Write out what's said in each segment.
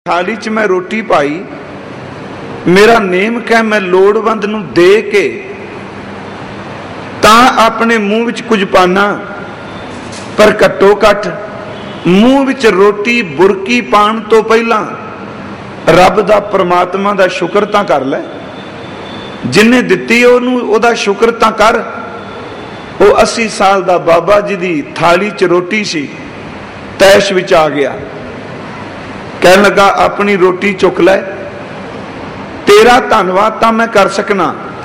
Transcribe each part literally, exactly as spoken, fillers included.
थाली च मैं रोटी पाई, मेरा नेम कह मैं लोड़वंद नूं दे के तां अपने मूँह विच कुछ पाना, पर घट्टो घट मूँह विच रोटी बुरकी पाण तो पहला रब दा परमात्मा दा शुक्र तां कर लै। जिन्हें दित्ती ओनू ओदा शुक्र तां कर। वो अस्सी साल दा बाबा जी दी थाली च रोटी सी, तैश विच आ गया, कहने लगा अपनी रोटी चुक लै, तेरा धन्नवाद तां मैं कर सकना,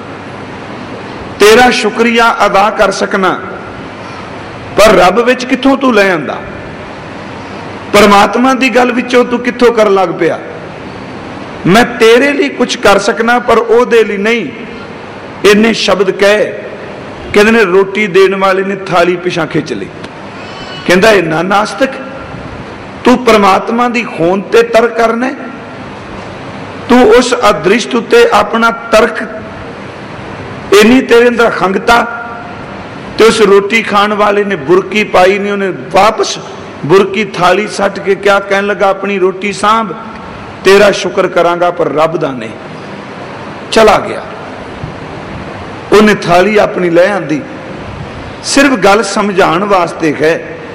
तेरा शुक्रिया अदा कर सकना, पर रब विच कित्थों तू ले आंदा? परमात्मा दी गल विचों तू कित्थों कर लग पिया? मैं तेरे लिए कुछ कर सकना पर ओदे लिए नहीं। इन्ने शब्द कहे कहते ने रोटी देने वाले ने थाली पिछा खिंच ली। कहता इन्ना नास्तिक, तू परमात्मा दी होंद ते तर्क करना, तू उस अदृष्ट उत्ते अपना तर्क, इन्नी तेरे अंदर खंगता। तो उस रोटी खाण वाले ने बुरकी पाई नहीं, उन्हें वापस बुरकी थाली सट के क्या कहने लगा, अपनी रोटी सांभ, तेरा शुक्र करांगा पर रब दा नहीं। चला गया, उन्हें थाली अपनी ले आंदी। सिर्फ गल समझाण वास्ते है।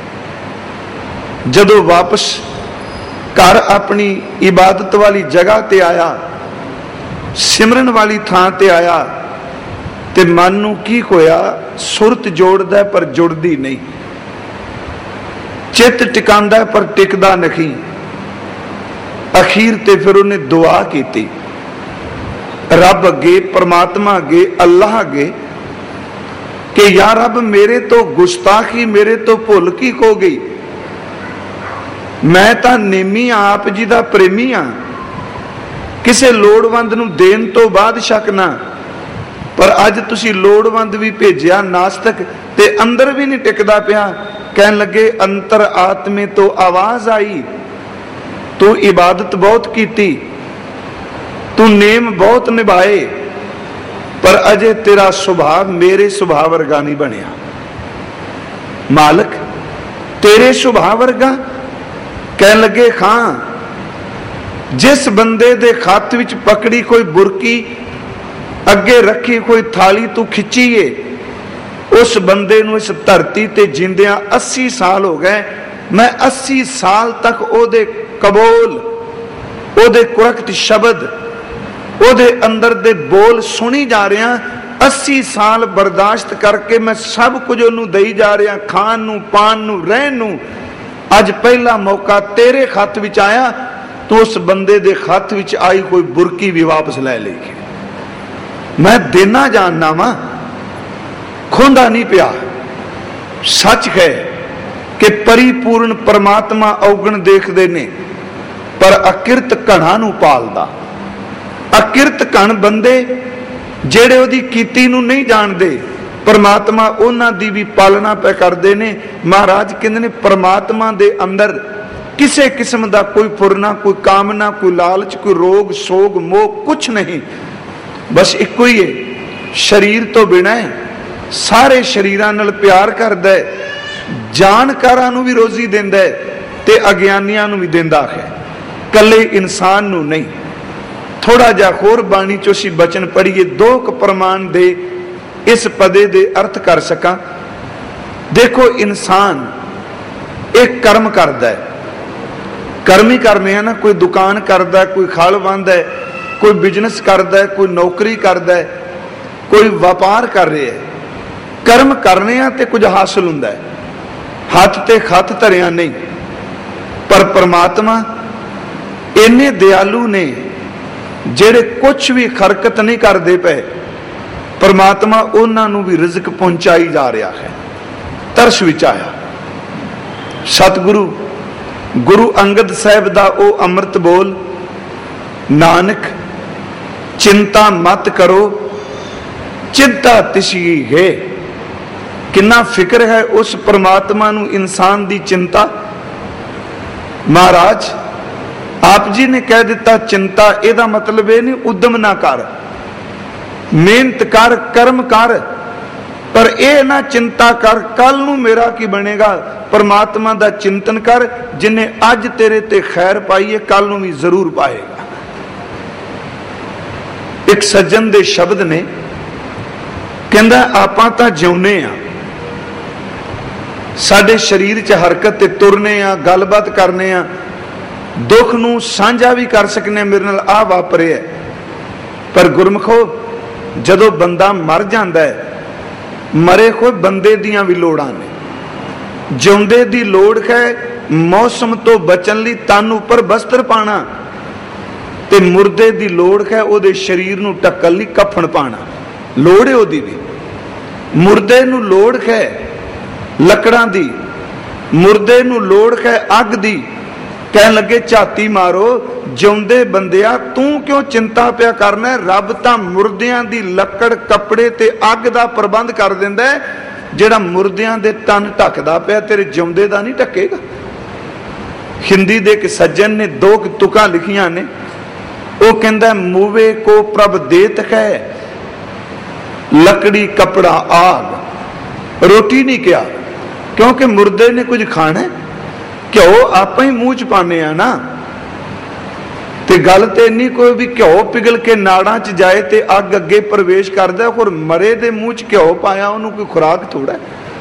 जदों वापस घर अपनी इबादत वाली जगह ते आया, सिमरन वाली थां ते आया, ते मन नूं की होया, सुरत जोड़दा पर जुड़दी नहीं, चित टिकांदा पर टिकदा नहीं। अखीर ते फिर उन्हें दुआ की रब अगे, परमात्मा अगे, अल्लाह अगे कि या रब मेरे तो गुस्ताखी, मेरे तो भुल की हो गई। मैं तां नेमी हाँ, आप जी दा प्रेमी हाँ, किसे लोड़वंद नूं देण तो बाद शकना, पर अज तुसी लोड़वंद भी भेजिया नास्तिक, ते अंदर भी नहीं टिकदा पिया। कहन लगे अंतर आत्मे तो आवाज आई, तू इबादत बहुत कीती, तू नेम बहुत निभाए, पर अजे तेरा सुभाव मेरे सुभाव वर्गा नहीं बनिया। मालिक तेरे सुभाव वर्गा? कहन लगे हाँ, जिस बंदे दे खत विच पकड़ी कोई बुरकी, अगे रखी कोई थाली तू खिंचीए, उस बंदे नूं इस धरती ते जिंदियां अस्सी साल हो गए। मैं अस्सी साल तक ओदे कबोल, ओदे कुरकत शब्द, ओदे अंदर दे बोल सुनी जा रहा। अस्सी साल बर्दाश्त करके मैं सब कुछ ओनू दई जा रहा, खान नू, पान नू, रहन नू। अज पहला मौका तेरे खत विच आया, तो उस बंदे दे खत विच आई कोई बुरकी भी वापस लै ली। मैं देना जानना वा, खोंदा नहीं पिया। सच है कि परिपूर्ण परमात्मा औगण देखदे ने, पर अकिरत घणा नूं पालदा। अकिरत घण बंदे जेड़े ओदी कीती नूं नहीं जानदे, परमात्मा उन्हां दी भी पालना पे करदे ने। महाराज कहंदे ने परमात्मा दे अंदर किसी किस्म दा कोई फुरना, कोई कामना, कोई लालच, कोई रोग सोग मोह कुछ नहीं। बस इको ही है, शरीर तो बिना है, सारे शरीरां नाल प्यार करदा है, जानकारां नूं भी रोजी दिंदा है, ते अज्ञानियां नूं भी दिंदा है, कल्ले इंसान नूं नहीं। थोड़ा जा होर बाणी चो असीं बचन पढ़िए, दो क प्रमाण दे इस पदे दे अर्थ कर सकां। देखो इंसान एक कर्म करदा है, कर्म ही करने हैं ना। कोई दुकान करदा है, कोई खल वांदा है, कोई बिजनेस करदा है, कोई नौकरी करदा है, कोई व्यापार कर रहा है। कर्म करने हैं ते कुछ हासिल हुंदा है, हथ ते खत धरिया नहीं। पर परमात्मा इन्ने दयालु ने जेड़े कुछ भी खरकत नहीं करते पे, परमात्मा उन्होंने भी रिजक पहुंचाई जा रहा है। तरस विच आया सतगुरु गुरु अंगद साहब दा ओ अमृत बोल, नानक चिंता मत करो चिंता तिसी है। किन्ना फिक्र है उस परमात्मा नूं इंसान दी चिंता। महाराज आप जी ने कह दिता चिंता, एदा मतलब ये नहीं उद्यम ना कर, मेहनत कर, कर्म कर, पर यह ना चिंता कर कल नूं मेरा की बनेगा, परमात्मा का चिंतन कर, जिन्हें अज तेरे ते खैर पाई है कल नूं भी जरूर पाएगा। एक सज्जन दे शब्द ने, कहंदा आपां तां जिउने आ, साडे शरीर च हरकत ते तुरने आ, गलबात करने आ, दुख नूं साझा भी कर सकने, मेरे नाल आ वापरिया। पर गुरमुखो जदों बंदा मर जांदा है, मरे कोई बंदे दियां भी लोड़ां ने, जिउंदे दी लोड़ है मौसम तो बचन लई तन उपर वस्त्र पाना, ते मुर्दे दी लोड़ है उहदे शरीर नूं ढकण लई कफन पाना। लोड़ है उहदी भी। मुर्दे नूं लोड़ है लकड़ां दी, मुर्दे नूं लोड़ है अग दी। कहन लगे झाती मारो, जिउंदे बंदिया तू क्यों चिंता पिया करना, रब तां मुर्दियां दी लकड़ कपड़े ते अग दा प्रबंध कर दिंदा है। जिहड़ा मुर्दियां दे तन ढकदा पिया तेरे जिउंदे दा नहीं ढकेगा। हिंदी दे एक सज्जन ने दो तुकां लिखियां ने, वो कहंदा मूवे को प्रभ देत है, लकड़ी कपड़ा आग। रोटी नहीं किया, क्योंकि मुर्दे ने कुछ खाना है, घ्यो आप ही मूँह च पाने आ ना। ते गल तो इन्नी कोई भी घ्यो पिघल के नाड़ां च जाए ते अग अगे प्रवेश करदा, और मरे दे मूँह च घ्यो पाया उन्होंने कोई खुराक थोड़ा।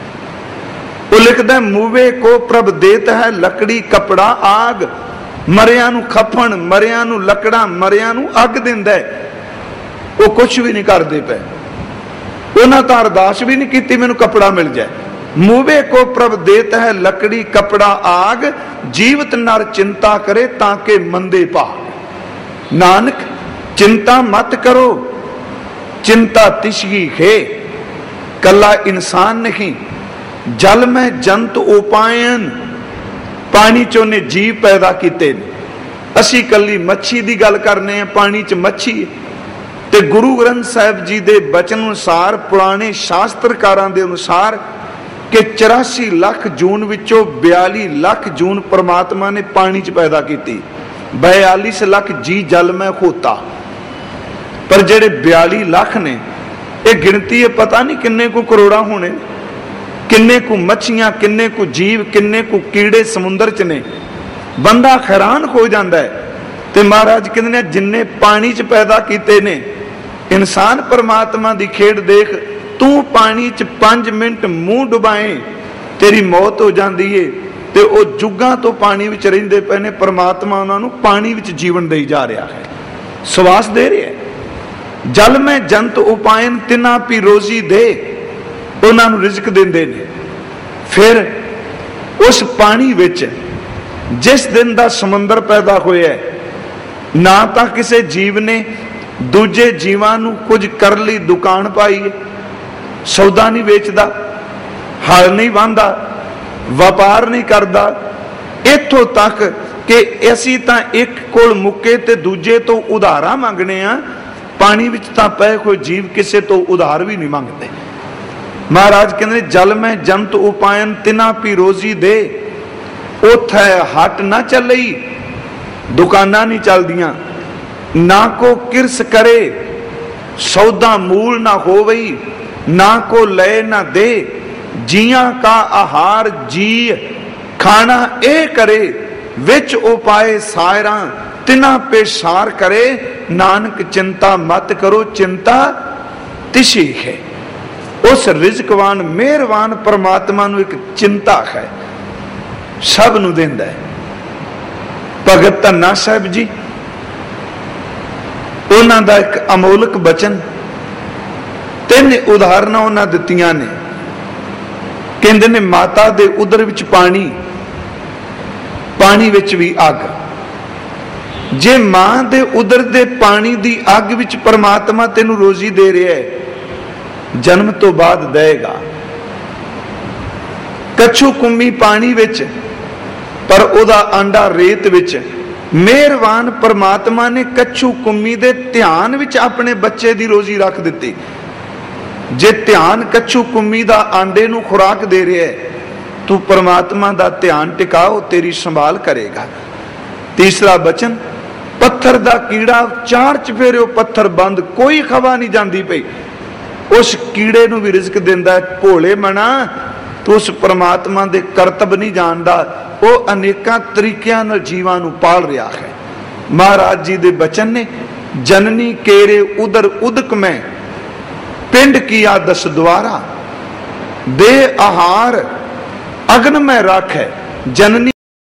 वो लिखदा मूवे को प्रभ देत है, लकड़ी कपड़ा आग। मरिया नूं खफन, मरिया नूं लकड़ा, मरिया नूं अग दिंदा है। वो कुछ भी नहीं करदे पे, उन्हां तां अरदास भी नहीं कीती मैनूं कपड़ा मिल जाए। मूवे को प्रभ देत है, लकड़ी कपड़ा आग। जीवत नर चिंता करे ताके मंदे भाग। नानक चिंता मत करो, चिंता तिशगी है। कला इंसान नहीं, जल में जंत उपायन। पानी चों ने जीव पैदा किते ने। असी कली मच्छी दी गल करने हैं, पानी च मच्छी। ते गुरु ग्रंथ साहिब जी दे बचन अनुसार, पुराने शास्त्रकारां दे अनुसार कि चौरासी लाख जून विचों बयाली लाख जून परमात्मा ने पानी च पैदा की। बयालीस लाख जी जल में होता, पर जेड़े बयाली लाख ने ये गिनती है पता नहीं किन्ने को करोड़ा होने, किन्ने को मच्छियां, किन्ने को जीव, किन्ने को कीड़े समुद्र च ने। बंदा हैरान हो जाता है। ते महाराज कहते हैं जिन्ने पानी च पैदा किए ने, इंसान परमात्मा की खेड देख। तू पानी च पांच मिनट मुंह डुबाए तेरी मौत हो जाती है, ते वो जुगां तो पानी विच रहिंदे पए ने। परमात्मा उन्हां नूं पानी विच जीवन दई जा रहा है, सवास दे रहा है। जल में जंत उपायन तिना पी रोजी दे, उन्हां नूं रिजक दिंदे ने। फिर उस पानी विच जिस दिन दा समुंदर पैदा होया, ना तां किसी जीव ने दूजे जीवां नूं कुछ कर लई दुकान पाई है, सौदा नहीं बेचता, हल नहीं बांधा, व्यापार नहीं करता। इत्थों तक कि असी तां एक कोल मुके ते दूजे तो उधारा मंगने आ, पानी विच तां पए कोई जीव किसी तो उधार भी नहीं मंगते। महाराज कहते जल में जंत उपायन तिना पी रोजी दे। उथे हट ना चलई, दुकाना नहीं चलदियां, ना को किरस करे, सौदा मूल ना होवई, ना को ले ना दे। जिया का आहार जी खाना ए करे, विच उपाय सायरा तिना पेशार करे। नानक चिंता मत करो, चिंता तिशी है। उस रिजकवान मेहरबान परमात्मा नूं एक चिंता है, सब नूं देंदा है। भगत धन्ना साहिब जी, उन्हां दा एक अमोलक बचन, तीन उदाहरण उन्हां दित्तियां ने। कहंदे ने माता दे उदर विच पानी, पानी विच भी अग। जे मां दे उदर दे पानी दी अग विच परमात्मा तेनू रोजी दे रहा है, जन्म तो बाद देगा। कछू कुम्मी पानी विच, पर उदा आंडा रेत विच। मेहरबान परमात्मा ने कछू कुम्मी दे ध्यान विच अपने बच्चे दी रोजी रख दिती। जे ध्यान कछू कुम्मी दा आंडे नू खुराक दे रहा है, तू परमात्मा दा ध्यान टिकाओ, तेरी संभाल करेगा। तीसरा बचन, पत्थर दा कीड़ा चार चफेरे पत्थर बंद, कोई खवा नहीं जाती पई, उस कीड़े नू भी रिजक दिंदा है। भोले मना तो उस परमात्मा के करतब नहीं जानता, वो अनेकों तरीकों नाल जीवां नूं पाल रहा है। महाराज जी दे बचन ने, जननी केरे उदर उदक में पिंड किया दस द्वारा, दे आहार अग्न में राख है जननी।